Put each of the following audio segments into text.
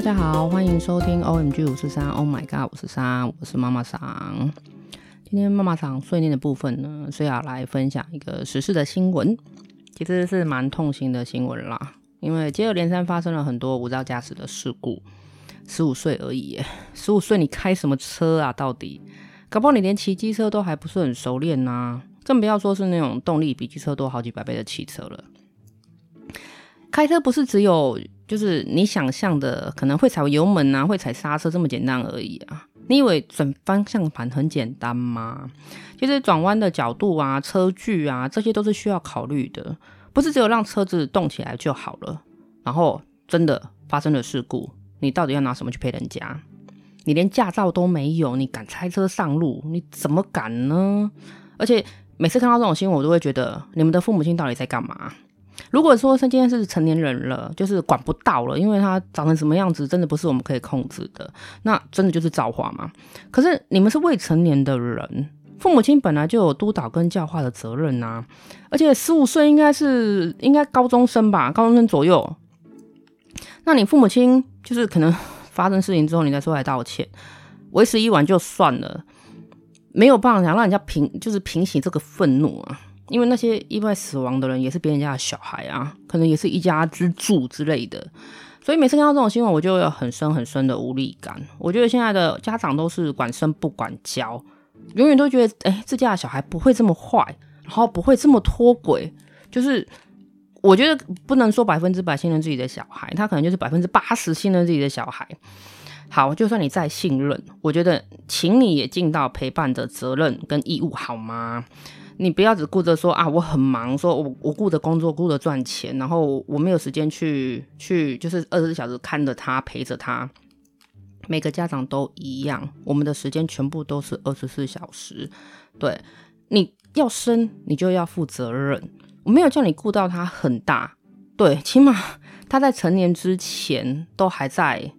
家好，欢迎收听 OMG543 Oh my god 543，我是妈妈桑。今天妈妈桑碎念的部分呢，是要来分享一个时事的新闻，其实是蛮痛心的新闻啦，因为接二连三发生了很多无照驾驶的事故。15岁而已耶，15岁你开什么车啊？到底搞不好你连骑机车都还不是很熟练啊，更不要说是那种动力比机车多好几百倍的汽车了。开车不是只有就是你想象的可能会踩油门啊，会踩刹车这么简单而已啊。你以为转方向盘很简单吗？其实转弯的角度啊、车距啊，这些都是需要考虑的，不是只有让车子动起来就好了。然后真的发生了事故，你到底要拿什么去赔人家？你连驾照都没有，你敢开车上路？你怎么敢呢？而且每次看到这种新闻，我都会觉得你们的父母亲到底在干嘛？如果说今天是成年人了，就是管不到了，因为他长成什么样子真的不是我们可以控制的，那真的就是造化嘛。可是你们是未成年的人，父母亲本来就有督导跟教化的责任啊。而且15岁应该高中生吧，高中生左右。那你父母亲就是可能发生事情之后你再出来道歉，为时已晚就算了，没有办法想让人家平息这个愤怒啊。因为那些意外死亡的人也是别人家的小孩啊，可能也是一家之主之类的，所以每次看到这种新闻我就有很深很深的无力感。我觉得现在的家长都是管生不管教，永远都觉得自家的小孩不会这么坏，然后不会这么脱轨，就是我觉得不能说100%信任自己的小孩，他可能就是80%信任自己的小孩。好，就算你再信任，我觉得请你也尽到陪伴的责任跟义务好吗？你不要只顾着说啊，我很忙，说我顾着工作，顾着赚钱，然后我没有时间去就是24小时看着他，陪着他。每个家长都一样，我们的时间全部都是24小时。对，你要生你就要负责任，我没有叫你顾到他很大，对，起码他在成年之前都还在，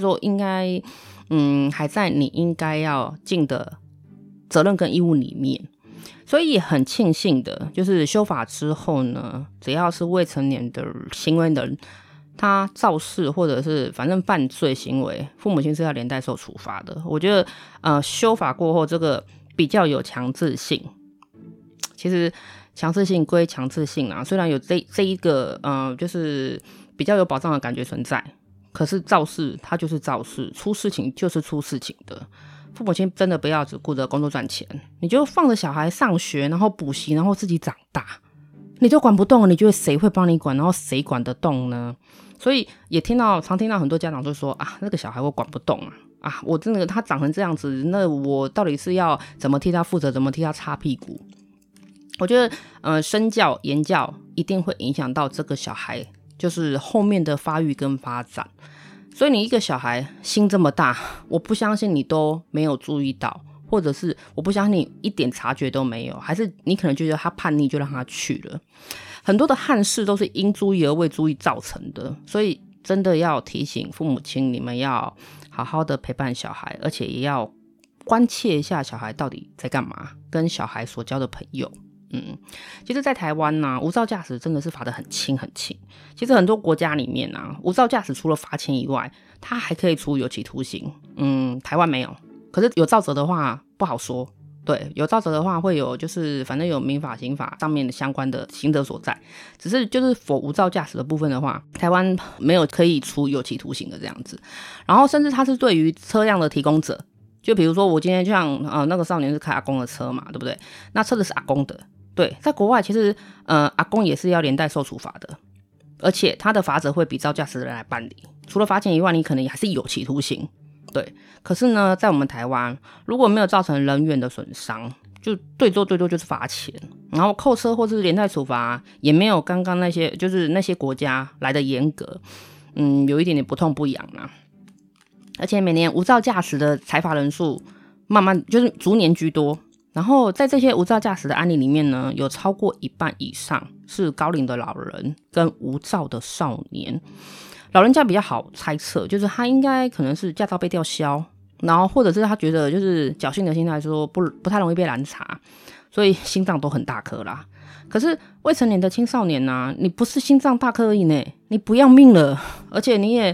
还在你应该要尽的责任跟义务里面。所以也很庆幸的，就是修法之后呢，只要是未成年的行为人，他肇事或者是反正犯罪行为，父母亲是要连带受处罚的。我觉得修法过后这个比较有强制性。其实强制性归强制性啊，虽然有这一个就是比较有保障的感觉存在，可是肇事它就是肇事，出事情就是出事情的。父母亲真的不要只顾着工作赚钱，你就放着小孩上学，然后补习，然后自己长大，你就管不动了，你觉得谁会帮你管，然后谁管得动呢？所以也常听到很多家长就说啊，那个小孩我管不动啊，我真的他长成这样子，那我到底是要怎么替他负责，怎么替他擦屁股？我觉得身教言教一定会影响到这个小孩就是后面的发育跟发展。所以你一个小孩心这么大，我不相信你都没有注意到，或者是我不相信你一点察觉都没有，还是你可能觉得他叛逆就让他去了。很多的憾事都是因注意而未注意造成的，所以真的要提醒父母亲，你们要好好的陪伴小孩，而且也要关切一下小孩到底在干嘛，跟小孩所交的朋友。其实在台湾啊，无照驾驶真的是罚得很轻很轻。其实很多国家里面啊，无照驾驶除了罚钱以外，它还可以处有期徒刑。台湾没有，可是有肇责的话不好说。对，有肇责的话会有，就是反正有民法刑法上面的相关的刑责所在，只是就是否无照驾驶的部分的话，台湾没有可以处有期徒刑的这样子。然后甚至它是对于车辆的提供者，就比如说我今天就像那个少年是开阿公的车嘛，对不对？那车子是阿公的，对，在国外其实阿公也是要连带受处罚的，而且他的罚则会比照驾驶的人来办理。除了罚钱以外，你可能还是有期徒刑。对，可是呢，在我们台湾，如果没有造成人员的损伤，就最多就是罚钱，然后扣车或是连带处罚，也没有刚刚那些就是那些国家来的严格。有一点点不痛不痒啦。而且每年无照驾驶的裁罚人数慢慢就是逐年居多。然后在这些无照驾驶的案例里面呢，有超过一半以上是高龄的老人跟无照的少年。老人家比较好猜测，就是他应该可能是驾照被吊销，然后或者是他觉得就是侥幸的心态说不太容易被拦查，所以心脏都很大颗啦。可是未成年的青少年啊，你不是心脏大颗而已呢，你不要命了，而且你也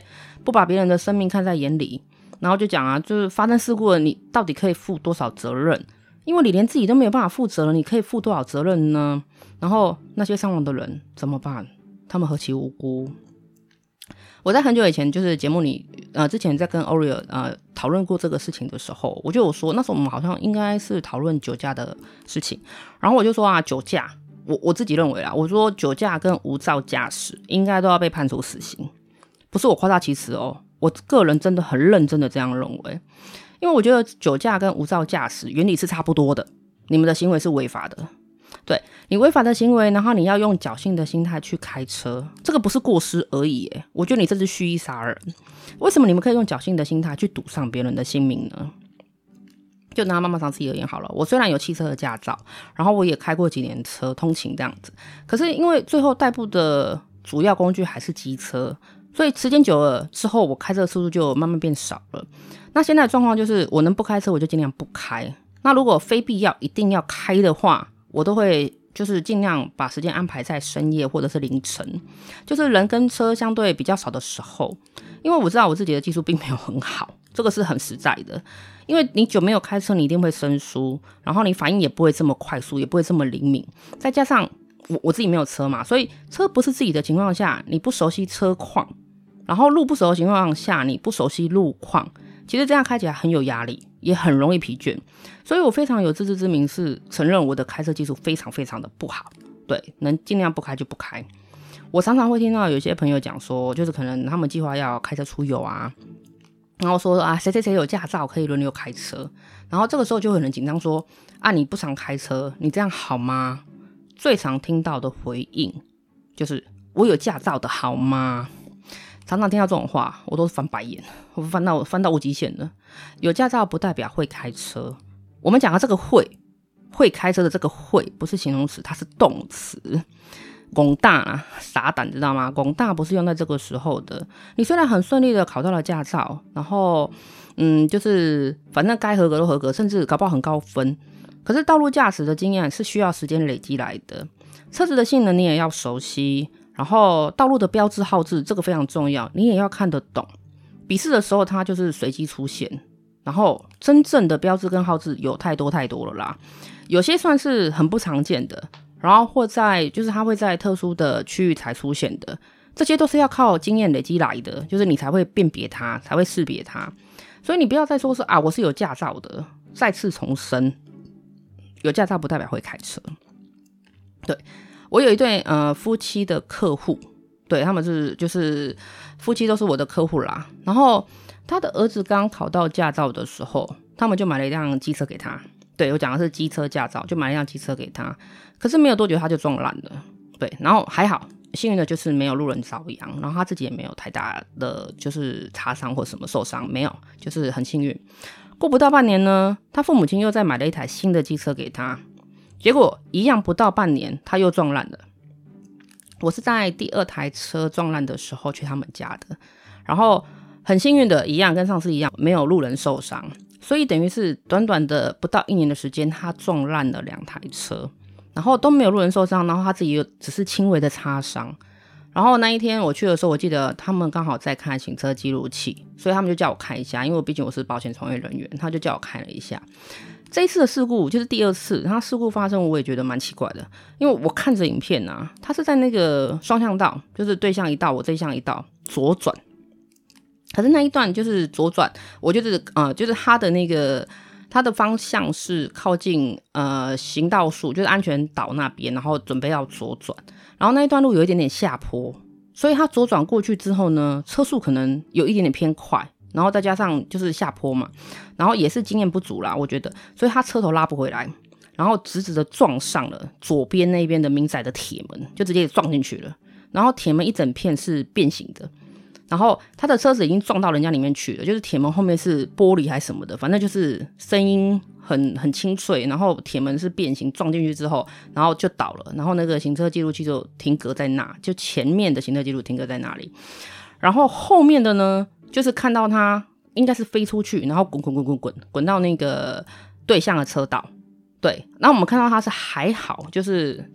不把别人的生命看在眼里，然后就讲啊，就是发生事故了，你到底可以负多少责任？因为你连自己都没有办法负责了，你可以负多少责任呢？然后那些伤亡的人怎么办？他们何其无辜！我在很久以前就是节目里之前在跟 Oreo 讨论过这个事情的时候，我就有说，那时候我们好像应该是讨论酒驾的事情，然后我就说啊，酒驾，我自己认为啦，我说酒驾跟无照驾驶应该都要被判处死刑，不是我夸大其词哦，我个人真的很认真的这样认为，因为我觉得酒驾跟无照驾驶原理是差不多的，你们的行为是违法的。对，你违法的行为，然后你要用侥幸的心态去开车，这个不是过失而已耶，我觉得你这是蓄意杀人。为什么你们可以用侥幸的心态去赌上别人的性命呢？就拿妈妈上自己而言好了，我虽然有汽车的驾照，然后我也开过几年车通勤这样子，可是因为最后代步的主要工具还是机车，所以时间久了之后，我开车的速度就慢慢变少了。那现在的状况就是我能不开车我就尽量不开，那如果非必要一定要开的话，我都会就是尽量把时间安排在深夜或者是凌晨，就是人跟车相对比较少的时候，因为我知道我自己的技术并没有很好，这个是很实在的，因为你久没有开车，你一定会生疏，然后你反应也不会这么快速，也不会这么灵敏，再加上我自己没有车嘛，所以车不是自己的情况下，你不熟悉车况，然后路不熟的情况下，你不熟悉路况，其实这样开起来很有压力，也很容易疲倦，所以我非常有自知之明，是承认我的开车技术非常非常的不好，对，能尽量不开就不开。我常常会听到有些朋友讲说，就是可能他们计划要开车出游啊，然后说啊谁谁谁有驾照可以轮流开车，然后这个时候就有人紧张说啊你不常开车，你这样好吗？最常听到的回应就是我有驾照的好吗？常常听到这种话，我都是翻白眼，我翻到无极限了。有驾照不代表会开车，我们讲的这个会开车的这个会不是形容词，它是动词。拱大啊，傻胆知道吗？拱大不是用在这个时候的。你虽然很顺利的考到了驾照，然后就是反正该合格都合格，甚至搞不好很高分，可是道路驾驶的经验是需要时间累积来的，车子的性能你也要熟悉，然后道路的标志号志这个非常重要，你也要看得懂。笔试的时候它就是随机出现，然后真正的标志跟号志有太多了啦，有些算是很不常见的，然后或在就是它会在特殊的区域才出现的，这些都是要靠经验累积来的，就是你才会辨别它，才会识别它。所以你不要再说是啊我是有驾照的，再次重申，有驾照不代表会开车。对，我有一对夫妻的客户，对，他们是就是夫妻都是我的客户啦，然后他的儿子刚考到驾照的时候，他们就买了一辆机车给他，对，我讲的是机车驾照，就买了一辆机车给他，可是没有多久他就撞烂了，对，然后还好幸运的就是没有路人遭殃，然后他自己也没有太大的就是擦伤或什么受伤，没有，就是很幸运。过不到半年呢，他父母亲又再买了一台新的机车给他，结果一样不到半年他又撞烂了。我是在第二台车撞烂的时候去他们家的，然后很幸运的一样跟上次一样没有路人受伤，所以等于是短短的不到1年的时间他撞烂了2台车，然后都没有路人受伤，然后他自己又只是轻微的擦伤。然后那一天我去的时候，我记得他们刚好在看行车记录器，所以他们就叫我看一下，因为毕竟我是保险从业人员，他就叫我看了一下。这一次的事故就是第2次，他事故发生我也觉得蛮奇怪的，因为我看着影片啊，他是在那个双向道，就是对向一道，我这向一道左转，可是那一段就是左转，我就是就是他的那个他的方向是靠近行道树，就是安全岛那边，然后准备要左转，然后那一段路有一点点下坡，所以他左转过去之后呢，车速可能有一点点偏快，然后再加上就是下坡嘛，然后也是经验不足啦，我觉得，所以他车头拉不回来，然后直直的撞上了左边那边的民宅的铁门，就直接撞进去了，然后铁门一整片是变形的。然后他的车子已经撞到人家里面去了，就是铁门后面是玻璃还是什么的，反正就是声音很清脆，然后铁门是变形，撞进去之后然后就倒了，然后那个行车记录器就停格在那，就前面的行车记录停格在那里，然后后面的呢就是看到他应该是飞出去，然后滚到那个对向的车道，对，然后我们看到他是还好，就是他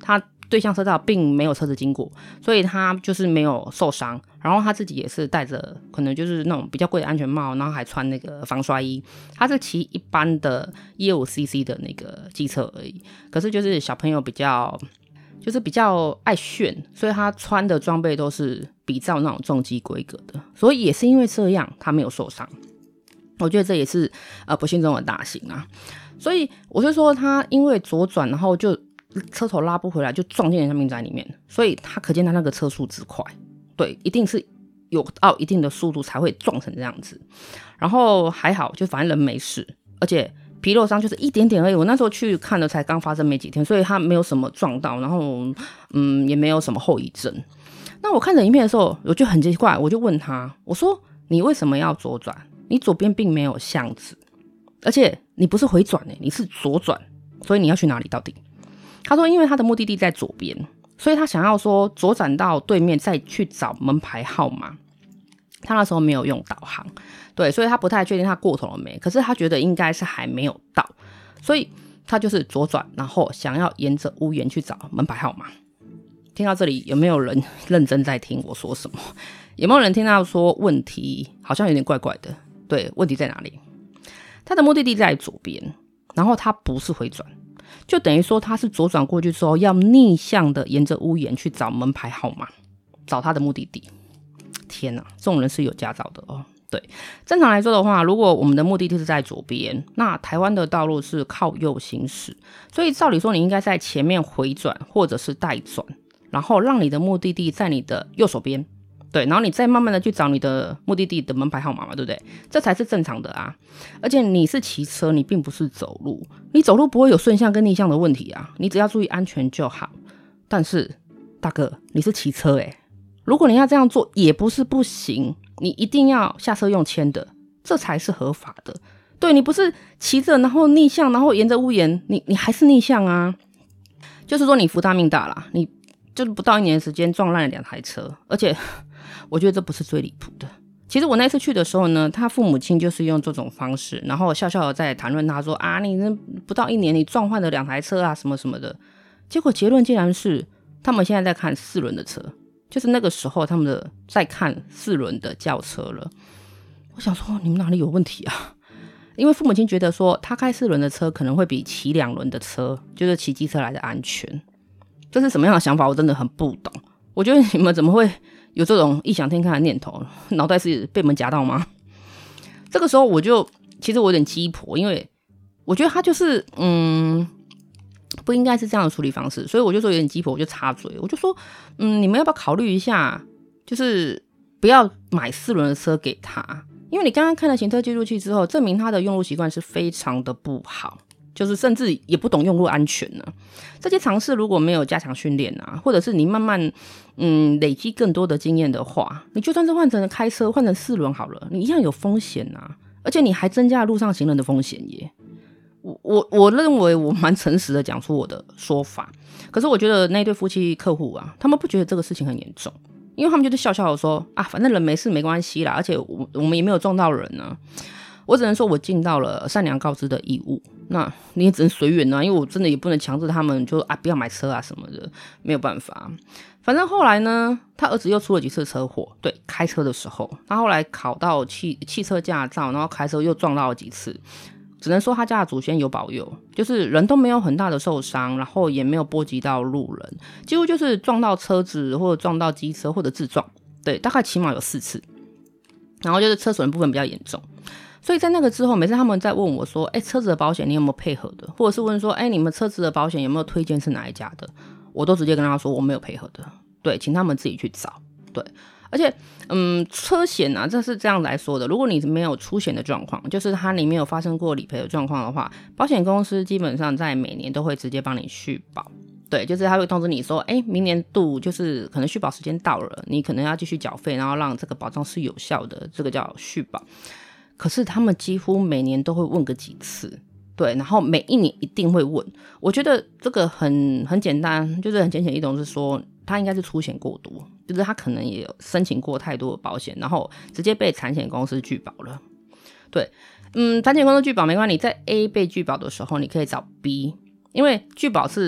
对向车道并没有车子经过，所以他就是没有受伤。然后他自己也是戴着可能就是那种比较贵的安全帽，然后还穿那个防摔衣。他是骑一般的 125cc 的那个机车而已，可是就是小朋友比较爱炫，所以他穿的装备都是比照那种重机规格的，所以也是因为这样他没有受伤。我觉得这也是不幸中的大幸啊。所以我就说他因为左转，然后就车头拉不回来，就撞进人家民宅里面，所以他可见他那个车速之快，对，一定是有到一定的速度才会撞成这样子。然后还好，就反正人没事，而且皮肉伤就是一点点而已。我那时候去看了，才刚发生没几天，所以他没有什么撞到，然后也没有什么后遗症。那我看着影片的时候，我就很奇怪，我就问他，我说你为什么要左转？你左边并没有巷子，而且你不是回转你是左转，所以你要去哪里到底？他说因为他的目的地在左边，所以他想要说左转到对面再去找门牌号码。他那时候没有用导航，对，所以他不太确定他过头了没，可是他觉得应该是还没有到，所以他就是左转，然后想要沿着屋檐去找门牌号码。听到这里，有没有人认真在听我说什么？有没有人听到说问题好像有点怪怪的？对，问题在哪里？他的目的地在左边，然后他不是回转，就等于说他是左转过去之后要逆向的沿着屋檐去找门牌号码，找他的目的地。天哪，这种人是有驾照的哦。对，正常来说的话，如果我们的目的地是在左边，那台湾的道路是靠右行驶，所以照理说你应该在前面回转或者是带转，然后让你的目的地在你的右手边。对，然后你再慢慢的去找你的目的地的门牌号码嘛，对不对？这才是正常的啊。而且你是骑车，你并不是走路，你走路不会有顺向跟逆向的问题啊，你只要注意安全就好。但是大哥，你是骑车如果你要这样做也不是不行，你一定要下车用牵的，这才是合法的。对，你不是骑着然后逆向，然后沿着屋檐，你还是逆向啊。就是说你福大命大啦，你就是不到1年的时间撞烂了2台车，而且我觉得这不是最离谱的。其实我那次去的时候呢，他父母亲就是用这种方式，然后笑笑的在谈论他说啊，你不到1年你撞坏了2台车啊什么什么的。结果结论竟然是他们现在在看4轮的车，就是那个时候他们在看4轮的轿车了。我想说你们哪里有问题啊？因为父母亲觉得说他开4轮的车可能会比骑2轮的车，就是骑机车来的安全。这是什么样的想法？我真的很不懂。我觉得你们怎么会有这种异想天开的念头？脑袋是被门夹到吗？这个时候其实我有点鸡婆，因为我觉得他就是不应该是这样的处理方式，所以我就说有点鸡婆，我就插嘴，我就说你们要不要考虑一下，就是不要买4轮的车给他，因为你刚刚看了行车记录器之后，证明他的用路习惯是非常的不好，就是甚至也不懂用路安全呢。这些尝试如果没有加强训练啊，或者是你慢慢累积更多的经验的话，你就算是换成开车换成4轮好了，你一样有风险啊，而且你还增加路上行人的风险耶。我认为我蛮诚实的讲出我的说法，可是我觉得那对夫妻客户啊，他们不觉得这个事情很严重，因为他们就是笑笑的说啊，反正人没事没关系啦，而且我们也没有撞到人啊。我只能说我尽到了善良告知的义务，那你也只能随缘啊，因为我真的也不能强制他们就不要买车啊什么的，没有办法。反正后来呢，他儿子又出了几次车祸，对，开车的时候，他后来考到汽车驾照，然后开车又撞到了几次。只能说他家的祖先有保佑，就是人都没有很大的受伤，然后也没有波及到路人，几乎就是撞到车子或者撞到机车或者自撞，对，大概起码有4次，然后就是车损的部分比较严重。所以在那个之后，每次他们在问我说车子的保险你有没有配合的，或者是问说你们车子的保险有没有推荐是哪一家的，我都直接跟他说我没有配合的，对，请他们自己去找。对，而且车险啊，这是这样来说的，如果你没有出险的状况，就是它里面有发生过理赔的状况的话，保险公司基本上在每年都会直接帮你续保。对，就是他会通知你说明年度就是可能续保时间到了，你可能要继续缴费，然后让这个保障是有效的，这个叫续保。可是他们几乎每年都会问个几次，对，然后每1年一定会问。我觉得这个很简单，就是很浅显易懂，是说他应该是出险过多，就是他可能也有申请过太多的保险，然后直接被产险公司拒保了。对，产险公司拒保没关系，你在 A 被拒保的时候，你可以找 B， 因为拒保是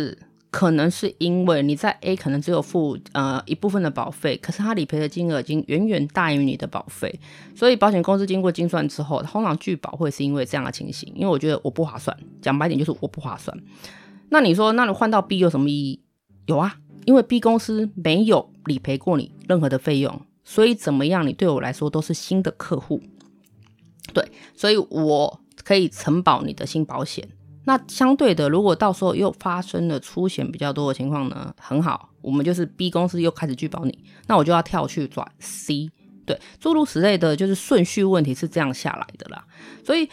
可能是因为你在 A 可能只有付一部分的保费，可是它理赔的金额已经远远大于你的保费，所以保险公司经过精算之后，通常拒保会是因为这样的情形，因为我觉得我不划算，讲白点就是我不划算。那你说那你换到 B 有什么意义？有啊，因为 B 公司没有理赔过你任何的费用，所以怎么样你对我来说都是新的客户，对，所以我可以承保你的新保险。那相对的，如果到时候又发生了出险比较多的情况呢，很好，我们就是 B 公司又开始拒保你，那我就要跳去转 C， 对，诸如此类的，就是顺序问题是这样下来的啦。所以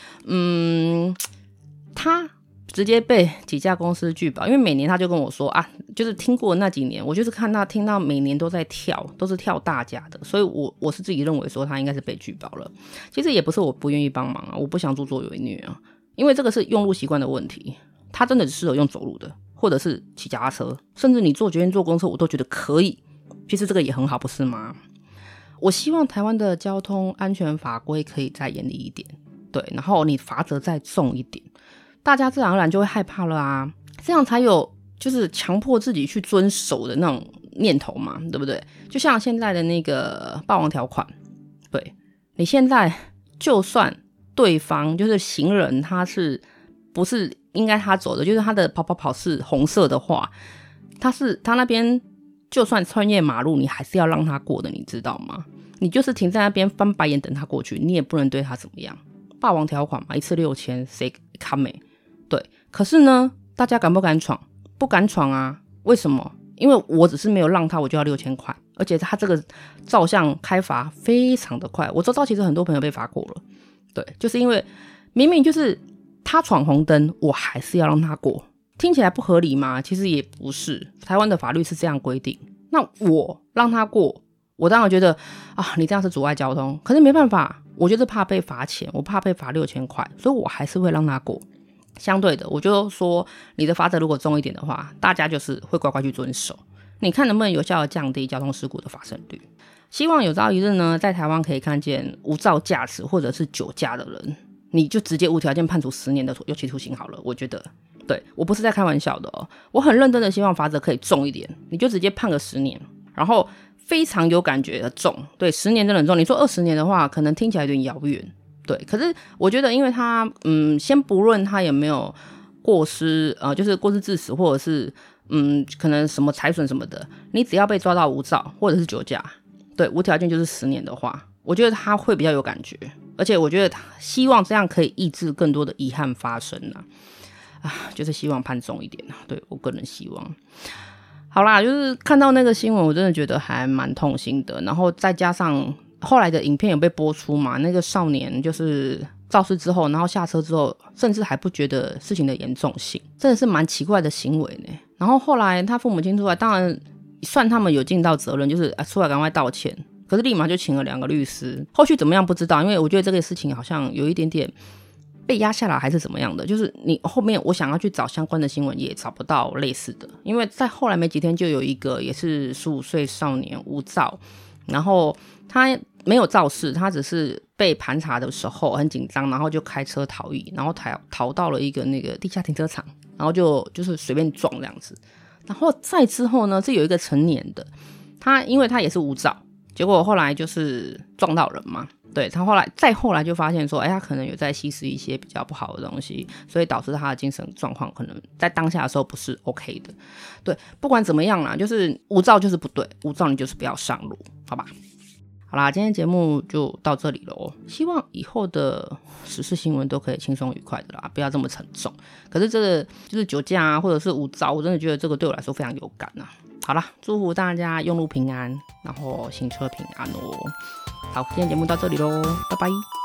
他直接被几家公司拒保，因为每年他就跟我说啊，就是听过那几年，我就是听到每年都在跳，都是跳大家的，所以我是自己认为说他应该是被拒保了。其实也不是我不愿意帮忙啊，我不想助纣为虐啊，因为这个是用路习惯的问题，他真的只适合用走路的，或者是骑脚踏车，甚至你坐捷运坐公车我都觉得可以，其实这个也很好，不是吗？我希望台湾的交通安全法规可以再严厉一点，对，然后你罚则再重一点，大家自然而然就会害怕了啊，这样才有就是强迫自己去遵守的那种念头嘛，对不对？就像现在的那个霸王条款，对，你现在就算对方就是行人，他是不是应该他走的，就是他的跑是红色的话，他那边就算穿越马路，你还是要让他过的，你知道吗？你就是停在那边翻白眼等他过去，你也不能对他怎么样。霸王条款嘛，一次6000，谁看没？对，可是呢，大家敢不敢闯？不敢闯啊！为什么？因为我只是没有让他，我就要6000块，而且他这个照相开罚非常的快。我周遭其实很多朋友被罚过了，对，就是因为明明就是他闯红灯，我还是要让他过。听起来不合理吗？其实也不是，台湾的法律是这样规定。那我让他过，我当然觉得啊，你这样是阻碍交通。可是没办法，我就是怕被罚钱，我怕被罚6000块，所以我还是会让他过。相对的，我就说你的罚则如果重一点的话，大家就是会乖乖去遵守。你看能不能有效的降低交通事故的发生率？希望有朝一日呢，在台湾可以看见无照驾驶或者是酒驾的人，你就直接无条件判处10年的有期徒刑好了。我觉得，对，我不是在开玩笑的哦，我很认真的希望罚则可以重一点，你就直接判个10年，然后非常有感觉的重。对，10年真的很重。你说20年的话，可能听起来有点遥远。对，可是我觉得，因为他，先不论他有没有过失，就是过失致死，或者是，可能什么财损什么的，你只要被抓到无照或者是酒驾，对，无条件就是10年的话，我觉得他会比较有感觉，而且我觉得他希望这样可以抑制更多的遗憾发生就是希望判重一点对，我个人希望。好啦，就是看到那个新闻，我真的觉得还蛮痛心的，然后再加上后来的影片有被播出嘛，那个少年就是肇事之后，然后下车之后，甚至还不觉得事情的严重性，真的是蛮奇怪的行为呢。然后后来他父母亲出来，当然算他们有尽到责任，就是出来赶快道歉，可是立马就请了2个律师，后续怎么样不知道，因为我觉得这个事情好像有一点点被压下来还是怎么样的，就是你后面我想要去找相关的新闻也找不到类似的，因为在后来没几天就有一个也是15岁少年无照，然后他没有肇事，他只是被盘查的时候很紧张，然后就开车逃逸，然后逃到了一个那个地下停车场，然后就是随便撞这样子。然后再之后呢，是有一个成年的，他因为他也是无照，结果后来就是撞到人嘛，对，他后来就发现说，他可能有在吸食一些比较不好的东西，所以导致他的精神状况可能在当下的时候不是 OK 的。对，不管怎么样啦，就是无照就是不对，无照你就是不要上路，好吧？好啦，今天节目就到这里咯，希望以后的时事新闻都可以轻松愉快的啦，不要这么沉重。可是这个就是酒驾或者是无照，我真的觉得这个对我来说非常有感好啦，祝福大家用路平安，然后行车平安哦。好，今天节目到这里咯，拜拜。